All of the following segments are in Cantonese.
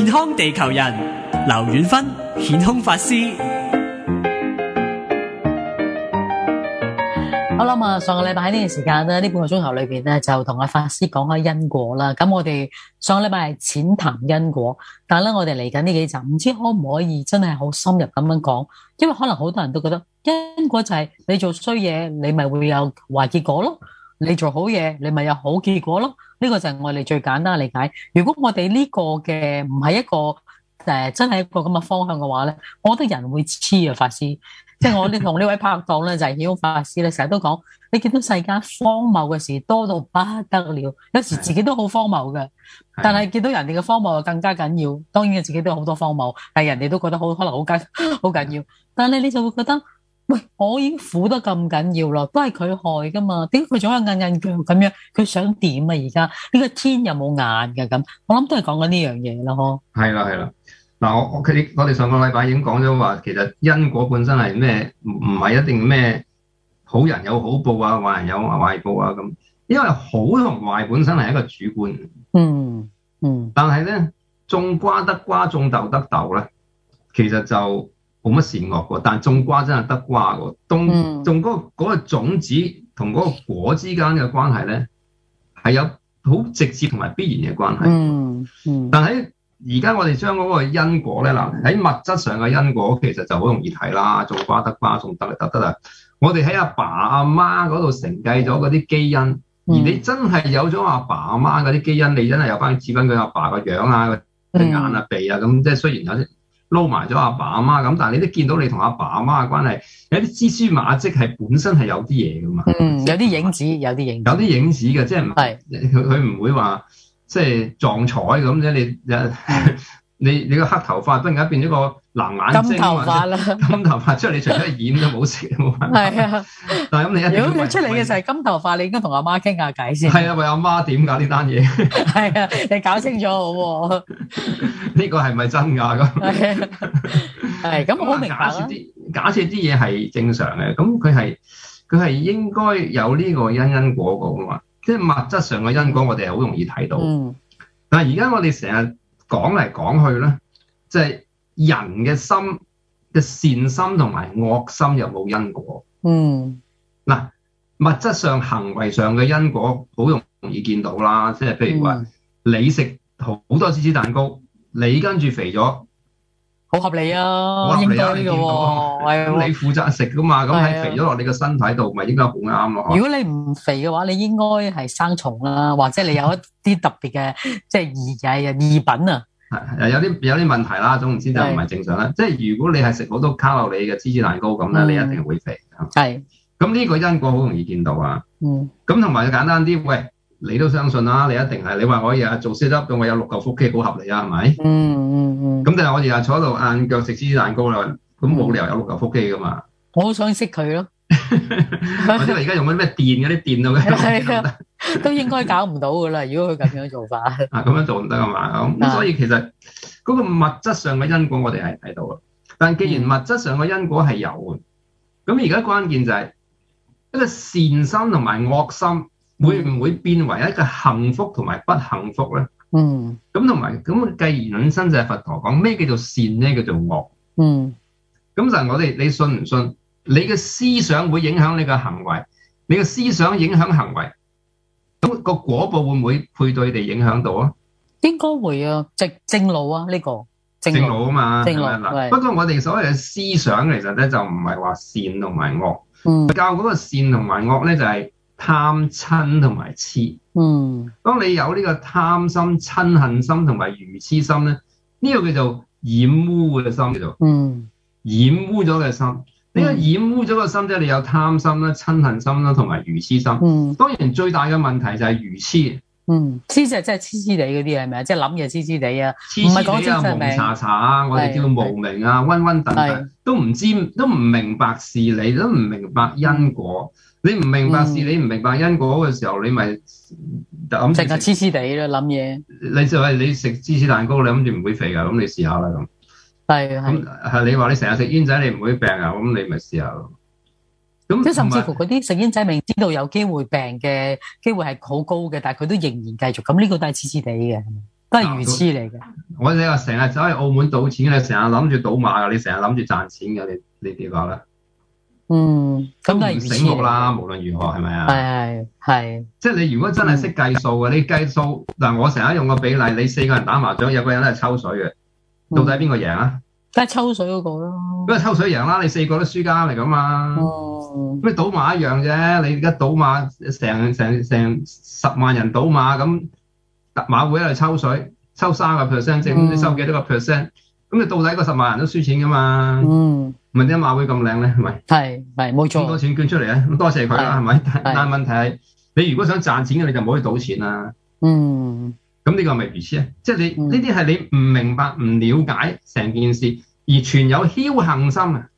康地球人劉遠芬顯空法師。 好啦嘛，上個禮拜喺呢段時間咧，呢半個鐘頭裏邊咧，就同阿法師講下因果啦。咁我哋上個禮拜係淺談因果，但係咧我哋嚟緊呢幾集，唔知可唔可以真係好深入咁樣講？因為可能好多人都覺得因果就係你做衰嘢，你咪會有壞結果咯；你做好嘢，你咪有好結果咯。呢個就係我哋最簡單嘅理解。如果我哋呢個嘅唔係一個真係一個咁嘅方向嘅話咧，我覺得人會黐啊，法師。即係我哋同呢位拍檔咧，就係顯空法師咧，成日都講，你見到世間荒謬嘅事多到不得了，有時自己都好荒謬嘅，但係見到人哋嘅荒謬就更加緊要。當然自己都有好多荒謬，但係人哋都覺得可能好緊要。但係你就會覺得，喂，我已經苦得咁緊要咯，都係佢害噶嘛？點解佢仲有硬腳咁樣？佢想點啊？而家呢個天有冇眼嘅咁？我諗都係講緊呢樣嘢咯，嗬。 係啦。嗱，我哋上個禮拜已經講咗話，其實因果本身係咩？唔係一定咩好人有好報啊，壞人有壞報啊咁。因為好同壞本身係一個主觀。但係咧，種瓜得瓜，種豆得豆咧，其實就冇乜善惡嘅。但係種瓜真係得瓜嘅，種嗰個種子同嗰個果之間嘅關係咧，係有好直接同埋必然嘅關係。但係而家我哋將嗰個因果咧，嗱，喺物質上嘅因果其實就好容易睇啦，種瓜得瓜，種豆得啦。我哋喺阿爸阿媽嗰度承繼咗嗰啲基因，而你真係有咗阿爸阿媽嗰啲基因，你真係有翻似翻佢阿爸個樣啊、個眼啊、鼻啊咁，即係雖然有啲撈埋咗阿爸阿媽咁，但係你都見到你同阿爸阿媽嘅關係有啲蛛絲馬跡，係本身係有啲嘢噶嘛。 有啲影子，有啲影子嘅， 即係佢唔會話。即係撞彩咁啫，你個黑頭髮突然間變咗個藍眼睛， 金頭髮啦， 金頭髮出嚟，你除咗染都冇事，冇辦法。係啊，但係咁你一定如果你出嚟嘅時候係金頭髮，你應該同阿媽傾下偈先。 係啊，喂阿媽點㗎呢單嘢？ 係啊，你搞清楚好喎。 呢個係咪真㗎咁？ 係咁，我明白啦。 假設啲嘢係正常嘅，咁佢係應該有呢個因果㗎嘛？即係物質上嘅因果，我哋係好容易睇到。但係而家我哋成日講嚟講去咧，即係人嘅心嘅善心同埋惡心有冇因果？嗱，物質上行為上嘅因果好容易見到啦。即係譬如話，你食好多芝士蛋糕，你跟住肥咗。 好合理啊，應該嘅喎。 咁你負責食噶嘛？咁係肥咗落你個身體度，咪應該好啱咯。 如果你唔肥嘅話，你應該係生蟲啦，或者你有一啲特別嘅即係異品啊。 係有啲問題啦，總唔知就唔係正常啦。即係如果你係食好多卡路里嘅芝士蛋糕咁咧，你一定會肥。 係。咁呢個因果好容易見到啊。咁同埋簡單啲，喂。你都相信啦，你一定係你話我日日做 sit up，我有6嚿腹肌，好合理啊，係咪？咁但係我日日坐喺度晏腳食芝士蛋糕啦，咁冇理由有6嚿腹肌噶嘛？ 我好想識佢咯。 或者而家用嗰啲咩電嗰啲電到嘅， 係啊，都應該搞唔到噶啦。如果佢咁樣做法， 咁樣做唔得噶嘛？咁所以其實嗰個物質上嘅因果我哋係睇到啦。但既然物質上嘅因果係有嘅，咁而家關鍵就係一個善心同埋惡心。會唔會變為一個幸福同埋不幸福咧？咁同埋咁，繼而引申就係佛陀講咩叫做善，咩叫做惡？咁就係你信唔信？你嘅思想會影響你嘅行為，你嘅思想影響行為，咁個果報會唔會配對地影響到啊？ 應該會啊，正路啊，呢個正路啊嘛。正路嗱， 不過我哋所謂嘅思想其實咧就唔係話善同埋惡。教嗰個善同埋惡咧就係貪嗔同埋痴。當你有呢個貪心、嗔恨心同埋愚痴心咧，呢個叫做染污嘅心，叫做染污咗嘅心。呢個染污咗個心，即係你有貪心啦、嗔恨心啦同埋愚痴心。當然最大嘅問題就係愚痴。 痴就即係痴痴地嗰啲係咪啊？即係諗嘢痴痴地啊， 唔係講精神病、蒙查查啊，我哋叫無明啊、昏昏等等，都唔明白事理，都唔明白因果。你唔明白事理，唔明白因果嘅時候，你咪諗淨係痴痴地啦諗嘢。 你就係你食芝士蛋糕，你諗住唔會肥噶，咁你試下啦咁。係你話你成日食煙仔，你唔會病啊？咁你咪試下咯。咁即係甚至乎嗰啲食煙仔明知道有機會病嘅機會係好高嘅，但係佢都仍然繼續。咁呢個都係痴痴地嘅，都係愚痴嚟嘅。 我哋話成日走去澳門賭錢，你成日諗住賭馬㗎，你成日諗住賺錢㗎，你點講咧？ 咁都係唔醒目啦，無論如何係咪啊？ 係， 即係你如果真係識計數嘅，你計數嗱，我成日用個比例，你4個人打麻將，有個人係抽水嘅，到底邊個贏啊？ 梗係抽水嗰個咯。 咁啊抽水贏啦，你4個都輸家嚟㗎嘛。咁你賭馬一樣啫，你而家賭馬成10萬人賭馬咁，馬會喺度抽水，抽3%，正你收幾多個 percent？咁你到底個10萬人都輸錢㗎嘛？唔係點解馬會咁靚咧？係咪？ 係冇錯。咁多錢捐出嚟咧，咁多謝佢啦，係咪？但係問題係，你如果想賺錢嘅，你就唔好去賭錢啦。咁呢個咪如此啊？即係你呢啲係你唔明白、唔了解成件事，而存有僥倖心啊。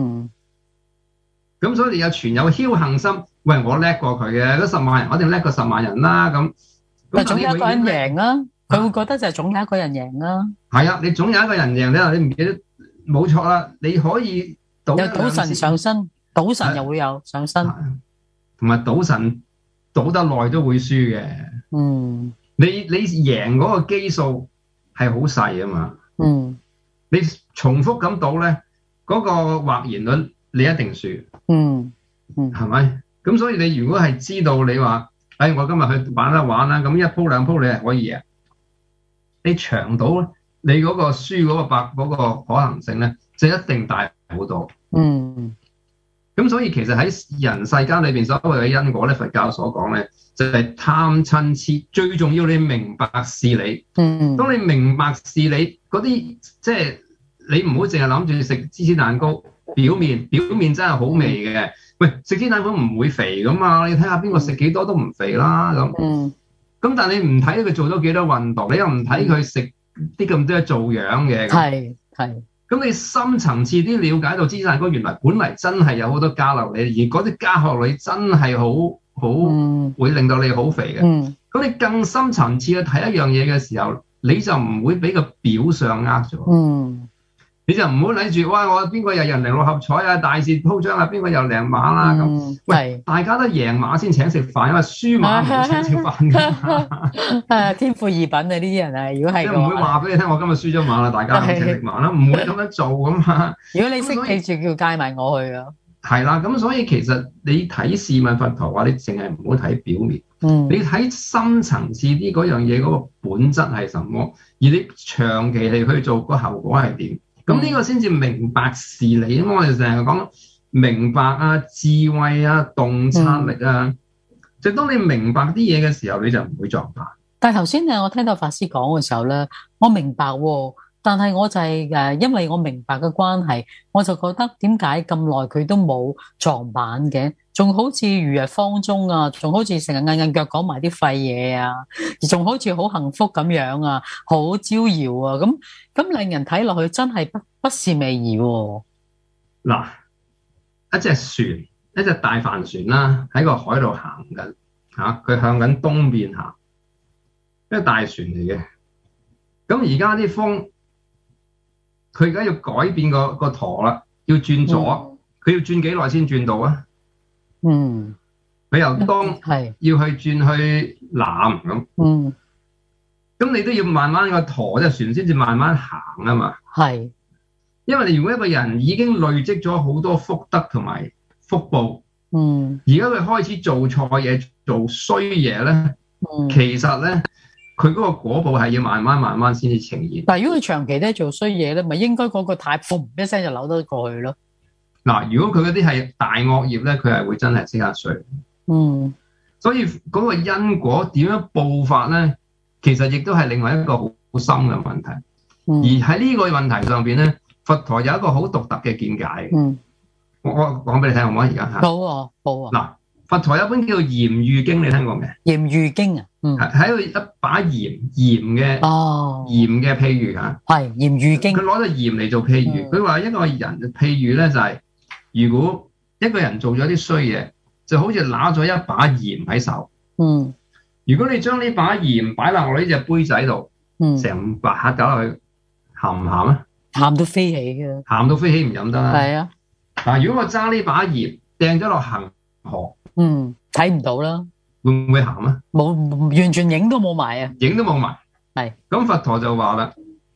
咁所以你有存有僥倖心，喂，我叻過佢嘅，嗰10萬人我一定叻過10萬人啦。咁但總有一個人贏啦，佢會覺得就係總有一個人贏啦。係啊，你總有一個人贏，你唔記得冇錯啦。你可以賭有賭神上身，賭神又會有上身， 同埋賭神賭得耐都會輸嘅。你贏嗰個基數係好細啊嘛。你重複咁賭咧，嗰個或然率你一定輸。係咪？咁所以你如果係知道你話，我今日去玩啦，咁一鋪兩鋪你係可以贏。你長賭咧，你嗰個輸嗰個可能性咧，就一定大好多。咁所以其實喺人世間裏邊所謂嘅因果咧，佛教所講咧，就係貪嗔痴，最重要你明白事理。當你明白事理嗰啲，即係你唔好淨係諗住食芝士蛋糕，表面真係好味嘅。喂，食芝士蛋糕唔會肥噶嘛？你睇下邊個食幾多都唔肥啦咁。咁但係你唔睇佢做咗幾多運動，你又唔睇佢食啲咁多做樣嘅。係。咁你深層次啲了解到芝士蛋糕原來本嚟真係有好多加落嚟，而嗰啲加落嚟真係好會令到你好肥嘅。咁你更深層次去睇一樣嘢嘅時候，你就唔會俾個表象呃咗。你就唔好諗住，哇！我邊個又人零六合彩啊，大肆鋪張啊，邊個又贏馬啦咁。喂，大家都贏馬先請食飯，因為輸馬唔請食飯㗎。 天賦異稟啊！呢啲人啊，如果係， 即係唔會話俾你聽，我今日輸咗馬啦，大家請食飯啦，唔會咁樣做㗎嘛。 如果你識記住，叫帶埋我去啊。 係啦，咁所以其實你睇試問佛陀話，你淨係唔好睇表面，你睇深層次啲嗰樣嘢嗰個本質係什麼，而你長期嚟去做個後果係點？咁呢個先至明白事理。咁我哋成日講明白啊、智慧啊、洞察力啊，就當你明白啲嘢嘅時候，你就唔會撞板。 但係頭先我聽到法師講嘅時候咧，我明白喎，但係我就係因為我明白嘅關係，我就覺得點解咁耐佢都冇撞板嘅，仲好似如日方中啊，仲好似成日硬腳講埋啲廢嘢啊，而仲好似好幸福咁樣啊，好招搖啊，咁令人睇落去真係不是味兒喎。 嗱，一隻船，一隻大帆船啦，喺個海度行緊嚇，佢向緊東邊行，一個大船嚟嘅。咁而家啲風，佢而家要改變個舵啦，要轉左，佢要轉幾耐先轉到啊？佢由東要去轉去南咁。咁你都要慢慢個舵隻船先至慢慢行啊嘛。係，因為你如果一個人已經累積咗好多福德同埋福報，而家佢開始做錯嘢、做衰嘢咧，其實咧佢嗰個果報係要慢慢先至呈現。 但係如果佢長期都做衰嘢咧，咪應該嗰個太嘣一聲就扭得過去咯。嗱， 如果佢嗰啲係大惡業咧，佢係會真係即刻衰。所以嗰個因果點樣報法咧？其實亦都係另外一個好深嘅問題，而喺呢個問題上邊咧，佛陀有一個好獨特嘅見解。我講俾你聽好唔好？而家嚇好啊。 嗱，佛陀有一本叫《鹽喻經》，你聽過未？ 鹽喻經啊， 喺度一把鹽嘅譬喻嚇， 係鹽喻經。 佢攞咗鹽嚟做譬喻，佢話一個人譬喻咧就係，如果一個人做咗啲衰嘢，就好似拿咗一把鹽喺手。如果你將呢把鹽擺落我呢隻杯仔度，成把下攪落去，鹹唔鹹啊？ 鹹到飛起嘅， 鹹到飛起唔飲得啦。 係啊， 嗱，如果我揸呢把鹽掟咗落恒河， 睇唔到啦， 會唔會鹹啊？ 冇，完全影都冇埋啊！ 影都冇埋。 係。 咁佛陀就話啦，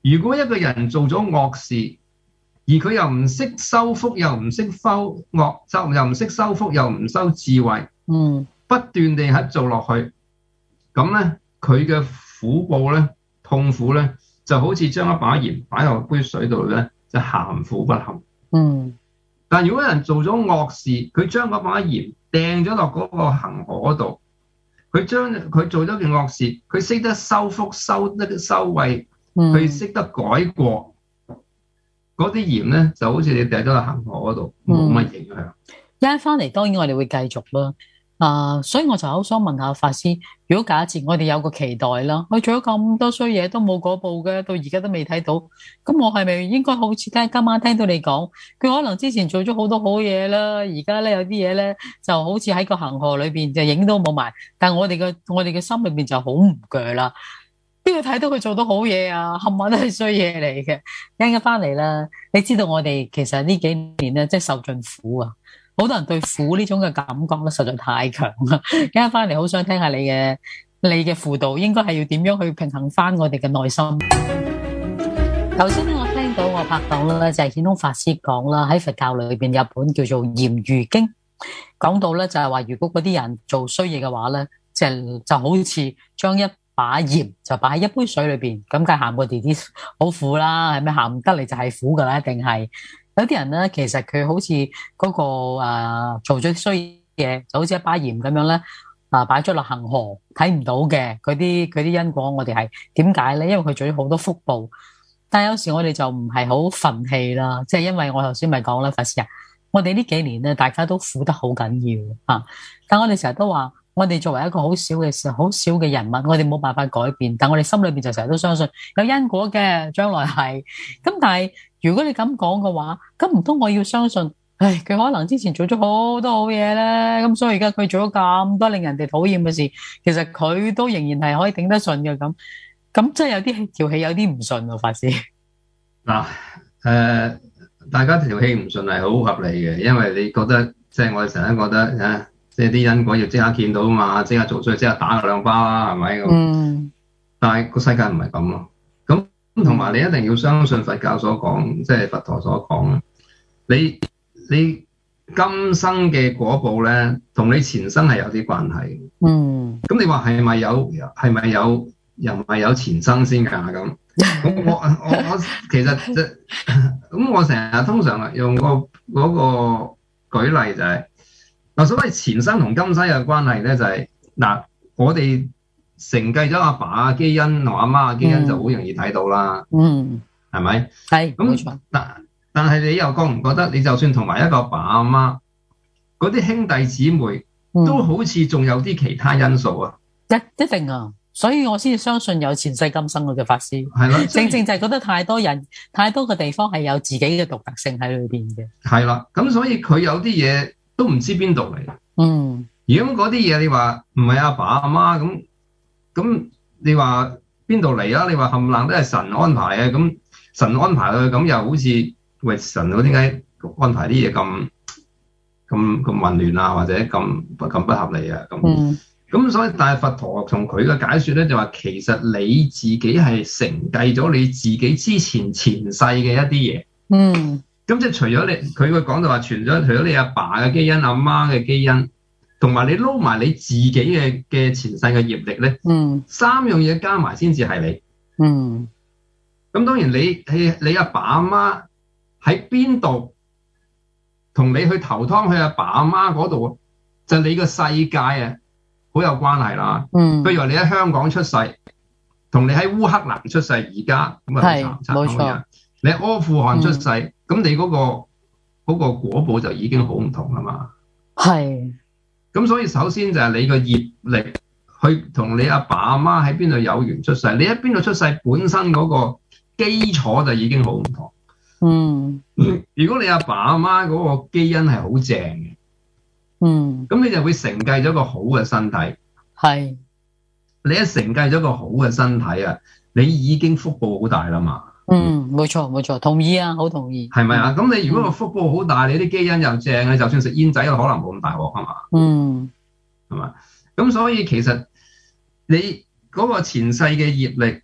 如果一個人做咗惡事，而佢又唔識修福，又唔識修惡，又唔識修福，又唔修智慧，不斷地喺做落去，咁咧佢嘅苦報咧、痛苦咧，就好似將一把鹽擺落杯水度咧，就鹹苦不堪。但如果有人做咗惡事，佢將嗰把鹽掟咗落嗰個恒河嗰度，佢做咗件惡事，佢識得修福、修慧，佢識得改過，嗰啲鹽咧就好似你掟咗落恒河嗰度，冇乜影響。 一陣翻嚟，當然我哋會繼續啦。所以我就好想問下法師，如果假設我哋有個期待啦，我做咗咁多衰嘢都冇果報嘅，到而家都未睇到，咁我係咪應該好似今晚聽到你講，佢可能之前做咗好多好嘢啦，而家咧有啲嘢咧就好似喺個恒河裏邊就影都冇埋，但係我哋嘅心裏邊就好唔鋸啦。邊個睇到佢做到好嘢啊？冚唪唥都係衰嘢嚟嘅。一陣間翻嚟啦，你知道我哋其實呢幾年咧，即係受盡苦啊！好多人對苦呢種嘅感覺咧，實在太強啦。一陣間翻嚟，好想聽下你嘅輔導，應該係要點樣去平衡翻我哋嘅內心。頭先咧，我聽到我拍檔咧就係顯通法師講啦，喺佛教裏邊有本叫做《鹽喻經》，講到咧就係話，如果嗰啲人做衰嘢嘅話咧，就好似將一把鹽就擺喺一杯水裏邊，咁梗係鹹過弟弟好苦啦，係咪鹹得嚟就係苦噶啦？一定係有啲人咧，其實佢好似嗰個做咗衰嘢，就好似一把鹽咁樣咧，擺咗落恒河睇唔到嘅嗰啲因果，我哋係點解咧？因為佢做咗好多福報，但係有時我哋就唔係好憤氣啦，即係因為我頭先咪講啦，法師啊，我哋呢幾年咧，大家都苦得好緊要啊，但我哋成日都話，我哋作為一個好少嘅人物，我哋冇辦法改變，但我哋心裏邊就成日都相信有因果嘅，將來係咁。但係如果你咁講嘅話，咁唔通我要相信，佢可能之前做咗好多好嘢咧，咁所以而家佢做咗咁多令人哋討厭嘅事，其實佢都仍然係可以頂得順嘅咁即係有啲條氣有啲唔順喎，法師。 大家條氣唔順係好合理嘅，因為你覺得即係我哋成日覺得即係啲因果要即刻見到啊嘛，即刻做出去，即刻打佢兩巴啦，係咪咁？但係個世界唔係咁咯。咁同埋你一定要相信佛教所講，即係佛陀所講。你今生嘅果報咧，同你前生係有啲關係。咁你話係咪有又唔係有前生先㗎？咁我其實咁我成日通常用嗰個舉例就係。所謂前生同今生嘅關係咧，就係我哋承繼咗阿爸嘅基因同阿媽嘅基因就好容易睇到啦。係咪？係咁，但係你又覺唔覺得，你就算同埋一個阿爸阿媽，嗰啲兄弟姊妹都好似仲有啲其他因素啊？ 一定啊！所以我先至相信有前世今生嘅法師。係咯，正正就係覺得太多人、太多個地方係有自己嘅獨特性喺裏邊嘅。係啦， 咁所以佢有啲嘢都唔知邊度嚟。如果嗰啲嘢你話唔係阿爸阿媽咁你話邊度嚟啊？你話冚唪唥都係神安排啊？咁神安排佢，咁又好似喂，神嗰點解安排啲嘢咁混亂啊？或者咁不合理啊？咁所以但係佛陀從佢嘅解說咧，就話其實你自己係承繼咗你自己之前世嘅一啲嘢。咁即係除咗你，佢講到話除咗你阿爸嘅基因、阿媽嘅基因，同埋你撈埋你自己嘅前世嘅業力咧，三樣嘢加埋先至係你。咁當然你阿爸阿媽喺邊度，同你去投胎去阿爸阿媽嗰度，就你個世界啊，好有關係啦。譬如話你喺香港出世，同你喺烏克蘭出世，而家咁啊冇錯。你喺阿富汗出世，咁你嗰個果報就已經好唔同啦嘛。係。咁所以首先就係你個業力去同你阿爸阿媽喺邊度有緣出世，你喺邊度出世本身嗰個基礎就已經好唔同。如果你阿爸阿媽嗰個基因係好正嘅，咁你就會承繼咗個好嘅身體。係。你一承繼咗個好嘅身體啊，你已經福報好大啦嘛。冇錯，同意啊，好同意。係咪啊？咁你如果個福報好大，你啲基因又正，你就算食煙仔，可能冇咁大鑊係嘛？係嘛？咁所以其實你嗰個前世嘅業力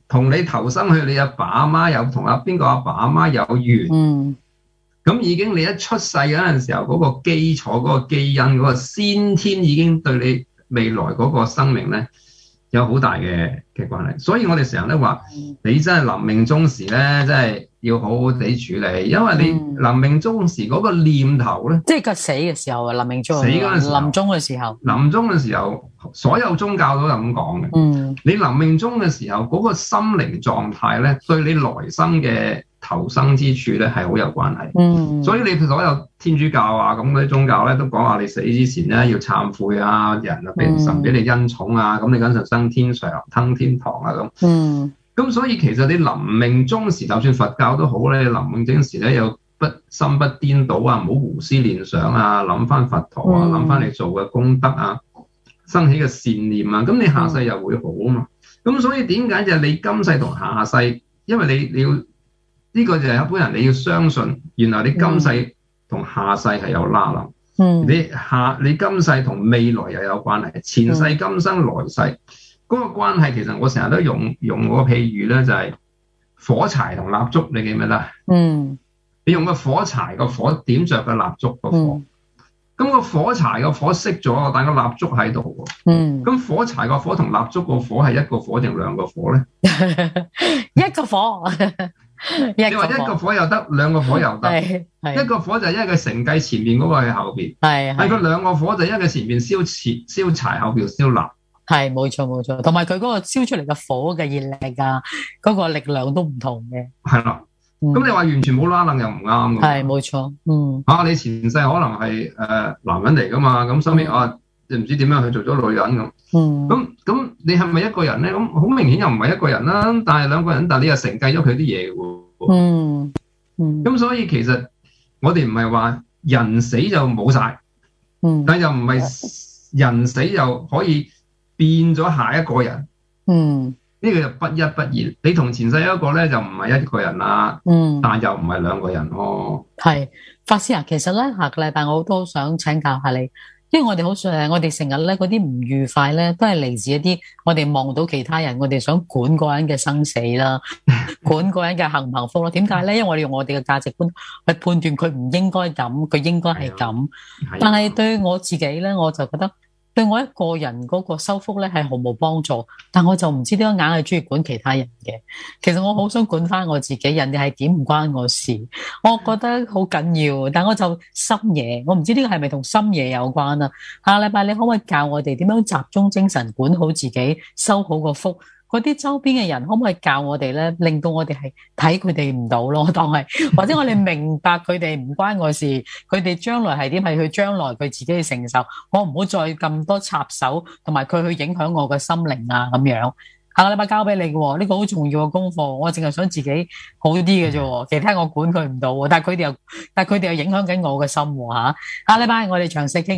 同你投生去你阿爸阿媽有同邊個阿爸阿媽有緣，咁已經你一出世嗰陣時候嗰個基礎嗰個基因嗰個先天已經對你未來嗰個生命咧有好大嘅關係，所以我哋成日都話你真係臨命終時咧，真係要好好地處理，因為你臨命終時嗰個念頭咧， 即係個死嘅時候啊，臨命終， 死嗰陣時候， 臨終嘅時候， 臨終嘅時候，所有宗教都係咁講嘅。你臨命終嘅時候，嗰個心靈狀態咧，對你來生嘅投生之處咧係好有關係。所以你所有天主教啊咁嗰啲宗教咧都講話你死之前咧要懺悔啊，人啊俾神俾你恩寵啊，咁你嗰陣升天上登天堂啊咁。咁所以其實你臨命終時，就算佛教都好咧，臨命終時咧有心不顛倒啊，唔好胡思亂想啊，諗翻佛陀啊，諗翻你做嘅功德啊，生起嘅善念啊，咁你下世又會好啊嘛。咁所以點解就係你今世同下世，因為你要呢個就係一般人你要相信，原來你今世同下世係有拉楞。你今世同未來又有關係，前世今生來世。嗰個關係其實我成日都用個譬喻咧，就係火柴同蠟燭，你記唔記得？你用個火柴個火點着個蠟燭個火，咁個火柴個火熄咗，但個蠟燭喺度喎。咁火柴個火同蠟燭個火係一個火定兩個火咧？ 一個火。 你話一個火又得，兩個火又得。一個火就係因為佢承繼前面嗰個喺後邊，係佢兩個火就因為佢前面燒柴，後邊燒蠟。 係冇錯冇錯，同埋佢嗰個燒出嚟嘅火嘅熱力啊，嗰個力量都唔同嘅。係啦， 咁你話完全冇拉楞又唔啱嘅。 係冇錯， 你前世可能係男人嚟噶嘛，咁收尾你唔知點樣去做咗女人咁。咁你係咪一個人咧？咁好明顯又唔係一個人啦，但係兩個人，但係你又承繼咗佢啲嘢喎。咁所以其實我哋唔係話人死就冇晒，但又唔係人死就可以變咗下一個人，呢個就不一不二。你同前世一個咧就唔係一個人啦，但又唔係兩個人咯。 係法師啊，其實咧下個禮拜我都想請教下你，因為我哋我哋成日咧嗰啲唔愉快咧，都係嚟自一啲我哋望到其他人，我哋想管嗰人嘅生死啦，管嗰人嘅幸唔幸福啦。點解咧？因為我哋用我哋嘅價值觀去判斷佢唔應該咁，佢應該係咁。但係對我自己咧，我就覺得，對我一個人嗰個修福咧係毫無幫助，但我就唔知點解硬係中意管其他人嘅。其實我好想管翻我自己，人哋係點唔關我事，我覺得好緊要。但我就深夜，我唔知呢個係咪同深夜有關啊？下禮拜你可唔可以教我哋點樣集中精神管好自己，收好個福？嗰啲周邊嘅人可唔可以教我哋咧，令到我哋係睇佢哋唔到咯，當係或者我哋明白佢哋唔關我事，佢哋將來係點係佢將來佢自己去承受，我唔好再咁多插手，同埋佢去影響我嘅心靈啊咁樣。下個禮拜交俾你嘅，呢個好重要嘅功課，我淨係想自己好啲嘅啫，其他我管佢唔到，但係佢哋又影響緊我嘅心吓。下禮拜我哋詳細傾。